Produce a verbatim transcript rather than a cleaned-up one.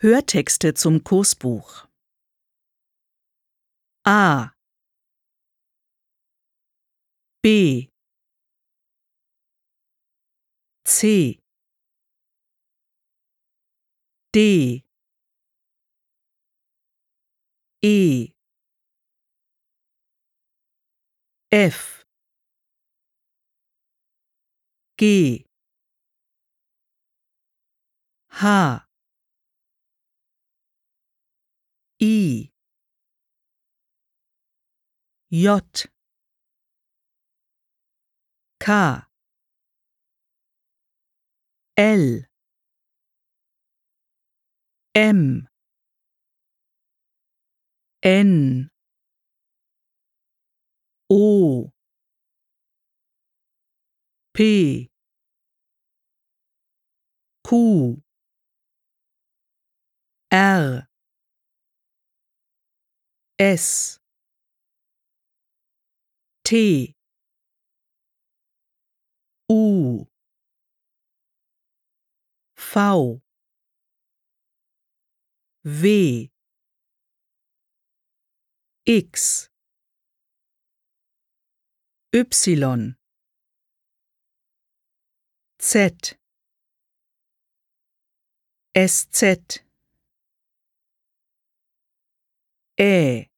Hörtexte zum Kursbuch. A, B, C, D, E, F, G, H, I, J, K, L, M, N, O, P, Q, R, S, T, U, V, W, X, Y, Z, S Z, Ä